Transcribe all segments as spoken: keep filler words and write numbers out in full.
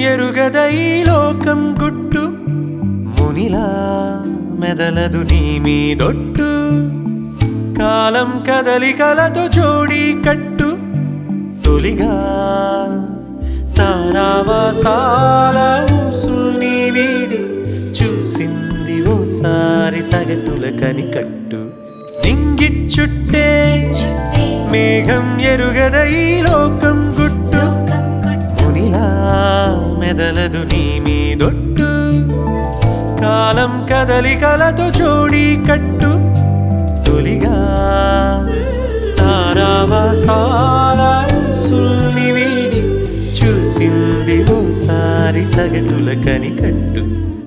ఎరుగద ఈ లోకం గుట్టు మునిలా మెదలదు నీ మీదొట్టు కాలం కదలికలతో జోడి కట్టు తొలిగా తారావాసాల ఊసుల్ని వీడి చూసింది ఓసారి సగటుల కనికట్టు నింగిచ్చుట్టే మేఘం ఎరుగద ఈ లోకం గుట్టు మునిలా మెదలదు నీ మీదొట్టు కాలం కదలికలతో జోడి కట్టు తొలిగా తారావాసాల ఊసుల్ని వీడి చూసింది ఓసారి సగటుల కనికట్టు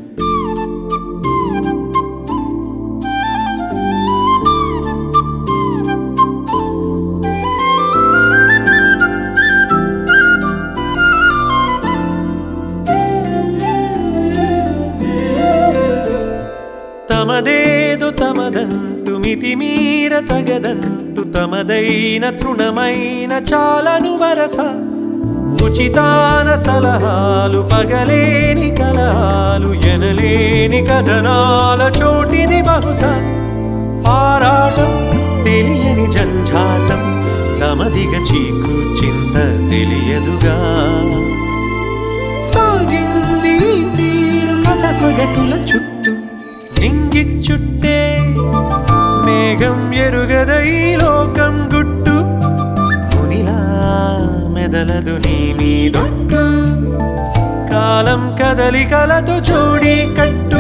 తమదేదు తమదంటు మితిమీర తగదంటు తమదైన తృణమైన చాలను వరస ఉచితాన సలహాలు పగలేని కలహాలు ఎనలేని కథనాల చోటిది బహుశా ఆరాటం తెలియని జంఝాటం తమదిగ చీకు చింత తెలియదుగా సాగింది తీరు కథ సగటుల చుట్టూ నింగిచ్చుట్టే మేఘం ఎరుగద ఈ లోకం గుట్టు మునిలా మెదలదు నీ మీదొట్టు కాలం కదలికలతో జోడి కట్టు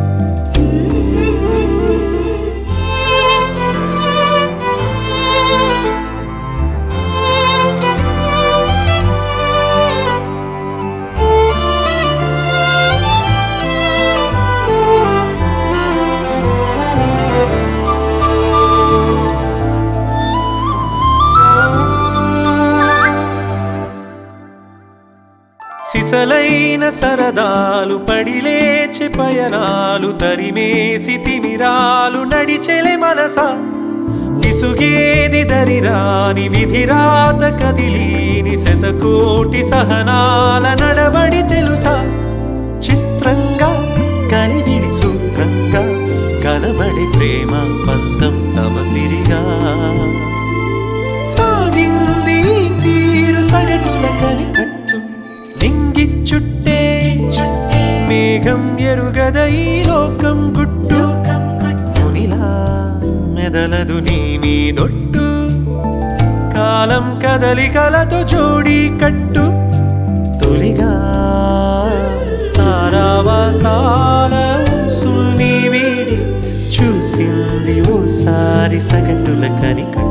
సిసలైన సరదాలు పడిలేచి పయనాలు తరిమేసి తిమిరాలు నడిచెలే మనస విసుగేది దరిరాని విధిరాత కదిలీని శతకోటి సహనాల నడవడి తెలుసా చిత్రంగా కలివిడి సూత్రంగా కనబడి ప్రేమ పంతం తమసిరిగా సాగింది తీరు సగటుల కనికట్టు నింగిచ్చుట్టే మేఘం ఎరుగద ఈ లోకం గుట్టు మునిలా మెదలదు నీ మీదొట్టు కాలం కదలికలతో జోడి కట్టు తొలిగా తారావాసాల ఊసుల్ని వీడి చూసింది ఓసారి సగటుల కనికట్టు